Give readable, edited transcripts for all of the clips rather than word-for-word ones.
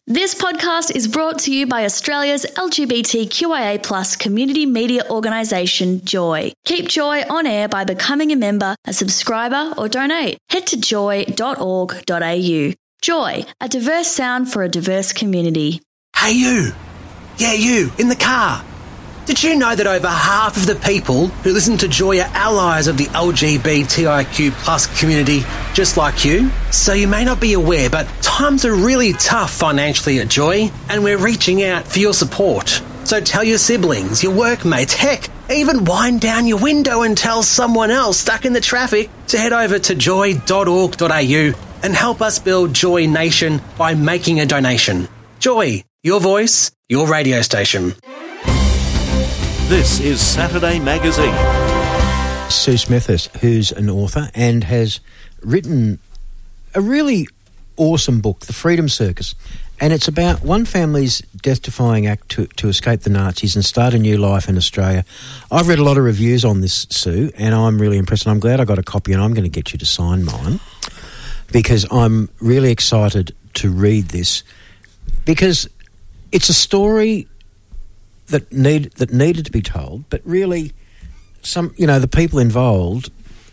This podcast is brought to you by Australia's LGBTQIA+ community media organisation, Joy. Keep Joy on air by becoming a member, a subscriber or donate. Head to joy.org.au. Joy, a diverse sound for a diverse community. Hey you! Yeah, you, in the car. Did you know that over half of the people who listen to Joy are allies of the LGBTIQ+ community, just like you? So you may not be aware, but times are really tough financially at Joy, and we're reaching out for your support. So tell your siblings, your workmates, heck, even wind down your window and tell someone else stuck in the traffic to head over to joy.org.au and help us build Joy Nation by making a donation. Joy, your voice, your radio station. This is Saturday Magazine. Sue Smethurst, who's an author and has written a really awesome book, The Freedom Circus, and it's about one family's death-defying act to escape the Nazis and start a new life in Australia. I've read a lot of reviews on this, Sue, and I'm really impressed, and I'm glad I got a copy, and I'm going to get you to sign mine because I'm really excited to read this because it's a story that needed to be told, but really, the people involved,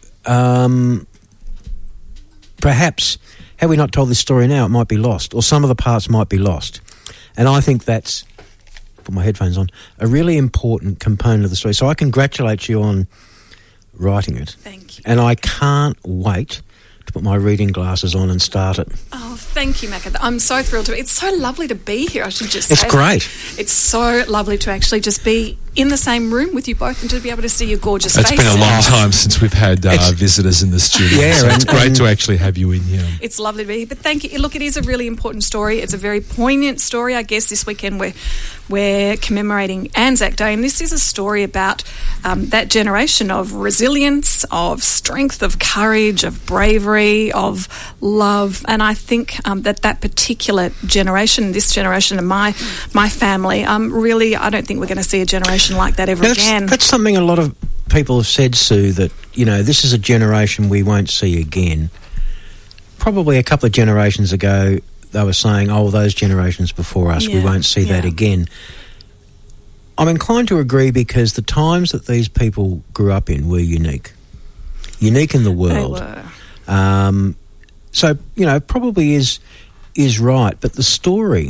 perhaps, had we not told this story now, it might be lost, or some of the parts might be lost. And I think that's, put my headphones on, a really important component of the story. So I congratulate you on writing it. Thank you. And I can't wait to put my reading glasses on and start it. Oh, thank you, Macca. I'm so thrilled to be. It's so lovely to be here, I should just say. It's great. It's so lovely to actually just be in the same room with you both and to be able to see your gorgeous faces. It's been a long time since we've had visitors in the studio. Yeah, so it's great to actually have you in here. It's lovely to be here. But thank you. Look, it is a really important story. It's a very poignant story. I guess this weekend we're commemorating Anzac Day, and this is a story about that generation of resilience, of strength, of courage, of bravery, of love. And I think that particular generation, this generation of my family, really, I don't think we're going to see a generation like that ever again. That's something a lot of people have said, Sue, that, this is a generation we won't see again. Probably a couple of generations ago, they were saying, those generations before us, we won't see that again. I'm inclined to agree because the times that these people grew up in were unique in the world. They were. So, probably is right, but the story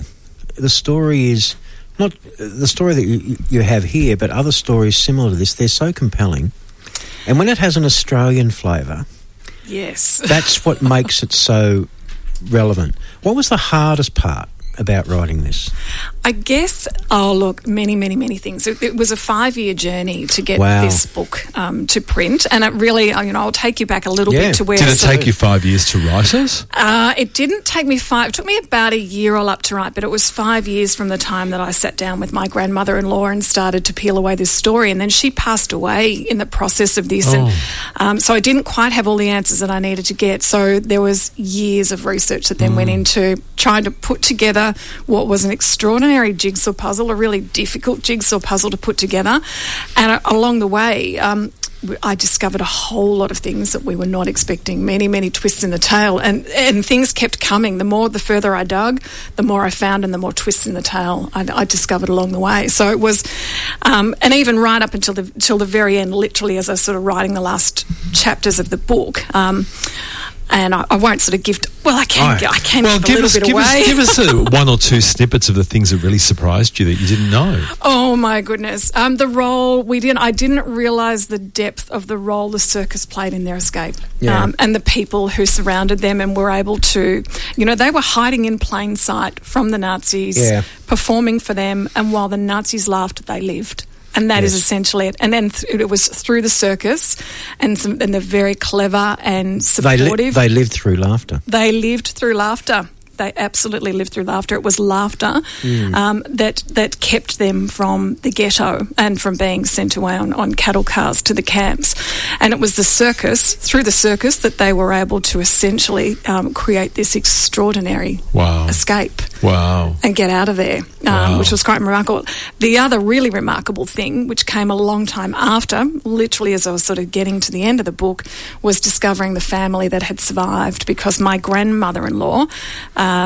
is not the story that you have here, but other stories similar to this. They're so compelling. And when it has an Australian flavour, yes, that's what makes it so relevant. What was the hardest part about writing this? I guess, many, many, many things. It was a 5-year journey to get this book to print, and it really, I'll take you back a little bit to where... Did it take you 5 years to write it? It didn't take me 5. It took me about a year all up to write, but it was 5 years from the time that I sat down with my grandmother-in-law and started to peel away this story, and then she passed away in the process of this, and so I didn't quite have all the answers that I needed to get, so there was years of research that then went into trying to put together what was an extraordinary jigsaw puzzle, a really difficult jigsaw puzzle to put together. And along the way, I discovered a whole lot of things that we were not expecting, many, many twists in the tail. And things kept coming. The further I dug, the more I found and the more twists in the tail I discovered along the way. So it was, and even right up until the very end, literally as I was sort of writing the last chapters of the book, and I won't sort of give... I can give a little bit away. Give us one or two snippets of the things that really surprised you that you didn't know. Oh, my goodness. The role I didn't realise the depth of the role the circus played in their escape. Yeah. And the people who surrounded them and were able to... they were hiding in plain sight from the Nazis, performing for them, and while the Nazis laughed, they lived. And that is essentially it. And then it was through the circus, and they're very clever and supportive. They lived through laughter. They lived through laughter. They absolutely lived through laughter. It was laughter that kept them from the ghetto and from being sent away on cattle cars to the camps. And it was through the circus, that they were able to essentially create this extraordinary escape. Wow. And get out of there, which was quite remarkable. The other really remarkable thing, which came a long time after, literally as I was sort of getting to the end of the book, was discovering the family that had survived, because my grandmother-in-law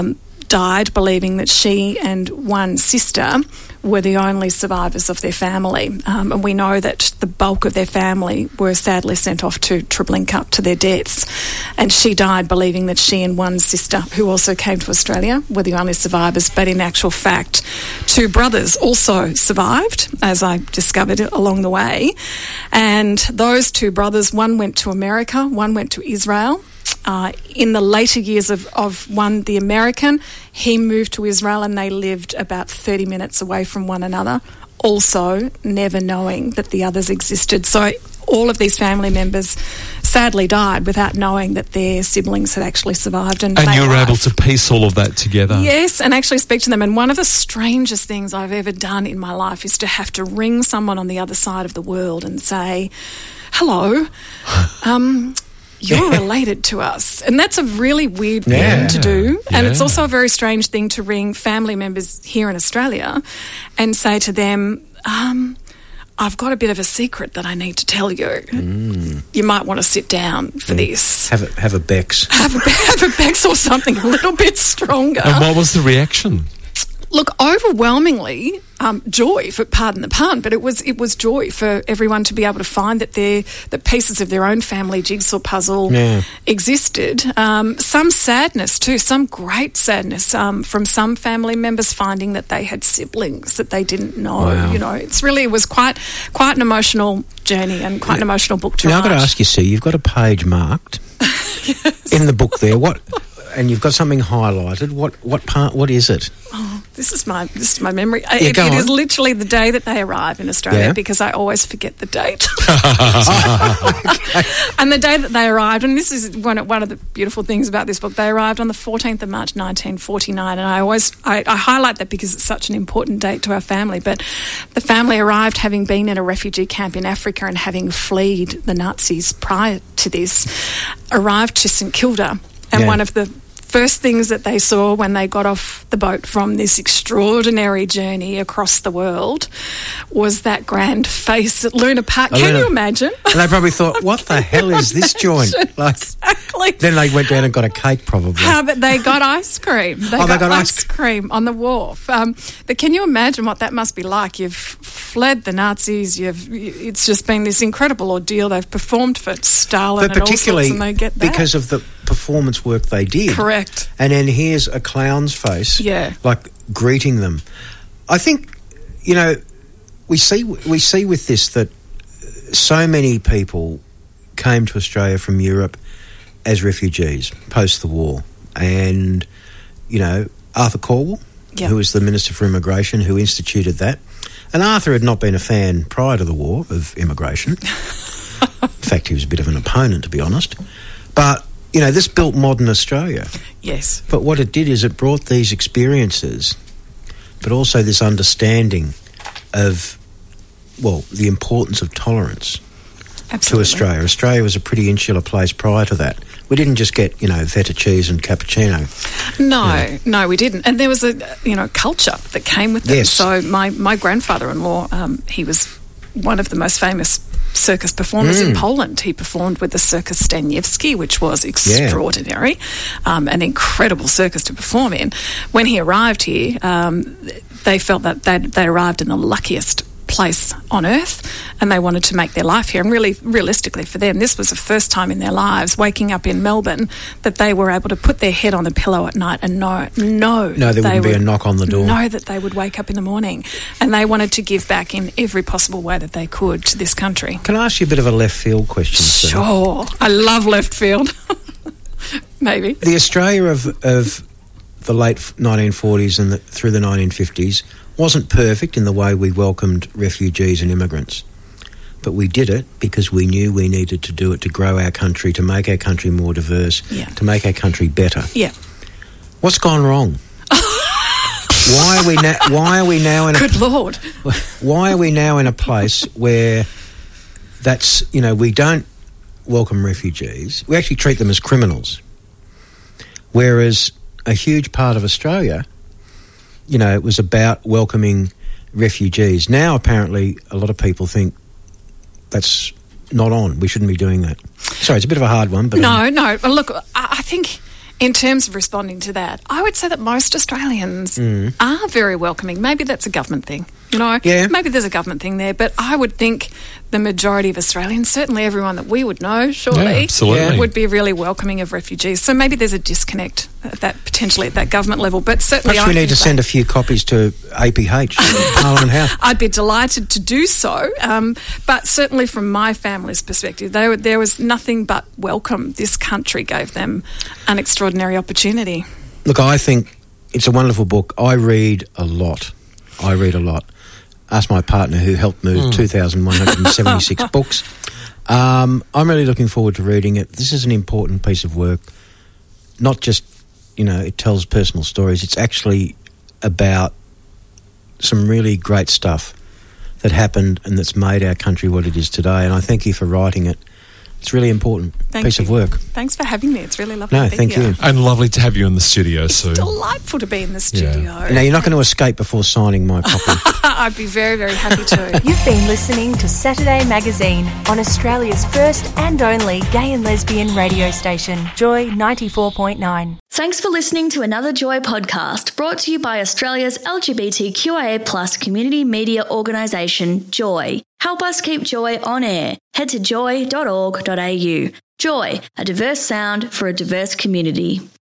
died believing that she and one sister were the only survivors of their family. And we know that the bulk of their family were sadly sent off to Treblinka to their deaths. And she died believing that she and one sister, who also came to Australia, were the only survivors. But in actual fact, two brothers also survived, as I discovered along the way. And those two brothers, one went to America, one went to Israel. In the later years of one, the American, he moved to Israel and they lived about 30 minutes away from one another, also never knowing that the others existed. So all of these family members sadly died without knowing that their siblings had actually survived. And you were able to piece all of that together. Yes, and actually speak to them. And one of the strangest things I've ever done in my life is to have to ring someone on the other side of the world and say, hello, you're related to us. And that's a really weird thing to do. And it's also a very strange thing to ring family members here in Australia and say to them, I've got a bit of a secret that I need to tell you. You might want to sit down for this. Have a Bex. Have a Bex or something a little bit stronger. And what was the reaction? Look, overwhelmingly, joy, for pardon the pun, but it was joy for everyone to be able to find that the pieces of their own family jigsaw puzzle existed. Some sadness too, some great sadness from some family members finding that they had siblings that they didn't know. Wow. You know, it was quite an emotional journey and quite an emotional book to write. Now I've got to ask you, Sue, you've got a page marked in the book there. And you've got something highlighted. What part? What is it? Oh, this is my memory. Yeah, it is literally the day that they arrive in Australia because I always forget the date. And the day that they arrived, and this is one of the beautiful things about this book, they arrived on the 14th of March 1949, and I highlight that because it's such an important date to our family. But the family arrived having been in a refugee camp in Africa and having fled the Nazis prior to this, arrived to St Kilda. And one of the first things that they saw when they got off the boat from this extraordinary journey across the world was that grand face at Luna Park. Can you imagine? And they probably thought, what the hell is this joint? Exactly. Then they went down and got a cake probably. But they got ice cream. They got ice cream on the wharf. But can you imagine what that must be like? You've fled the Nazis. It's just been this incredible ordeal. They've performed for Stalin but and all sorts, and they get that. Because of the performance work they did. Correct. And then here's a clown's face, like greeting them. I think, we see with this that so many people came to Australia from Europe as refugees post the war. And, Arthur Calwell, who was the Minister for Immigration, who instituted that. And Arthur had not been a fan prior to the war of immigration. In fact, he was a bit of an opponent, to be honest. But this built modern Australia. Yes. But what it did is it brought these experiences, but also this understanding of, the importance of tolerance to Australia. Australia was a pretty insular place prior to that. We didn't just get, feta cheese and cappuccino. No, we didn't. And there was a, culture that came with it. Yes. So my grandfather-in-law, he was one of the most famous circus performers in Poland. He performed with the Circus Staniewski, which was extraordinary, an incredible circus to perform in. When he arrived here, they felt that they arrived in the luckiest place on earth, and they wanted to make their life here. And really, realistically for them, this was the first time in their lives waking up in Melbourne that they were able to put their head on the pillow at night and know there wouldn't be a knock on the door. Know that they would wake up in the morning, and they wanted to give back in every possible way that they could to this country. Can I ask you a bit of a left field question? Sure. I love left field. Maybe. The Australia of the late 1940s and through the 1950s wasn't perfect in the way we welcomed refugees and immigrants. But we did it because we knew we needed to do it to grow our country, to make our country more diverse, to make our country better. Yeah. What's gone wrong? Why are we now in a... Good Lord. Why are we now in a place where that's, we don't welcome refugees. We actually treat them as criminals. Whereas a huge part of Australia, it was about welcoming refugees. Now, apparently, a lot of people think that's not on. We shouldn't be doing that. Sorry, it's a bit of a hard one. But No. Look, I think In terms of responding to that, I would say that most Australians are very welcoming. Maybe that's a government thing, Yeah. Maybe there's a government thing there, but I would think the majority of Australians, certainly everyone that we would know, surely, absolutely. would be really welcoming of refugees. So maybe there's a disconnect potentially at that government level, but certainly Perhaps we need to send a few copies to APH, Parliament House. I'd be delighted to do so, but certainly from my family's perspective, there was nothing but welcome. This country gave them an extraordinary opportunity. Look, I think it's a wonderful book. I read a lot. Ask my partner who helped move 2,176 books. I'm really looking forward to reading it. This is an important piece of work. Not just, it tells personal stories. It's actually about some really great stuff that happened and that's made our country what it is today. And I thank you for writing it. It's really important piece of work. Thanks for having me. It's really lovely No, to be thank here. you. And lovely to have you in the studio, Sue. It's delightful to be in the studio. Now, you're not going to escape before signing my copy. I'd be very, very happy to. You've been listening to Saturday Magazine on Australia's first and only gay and lesbian radio station, Joy 94.9. Thanks for listening to another Joy podcast brought to you by Australia's LGBTQIA+ community media organisation, Joy. Help us keep Joy on air. Head to joy.org.au. Joy, a diverse sound for a diverse community.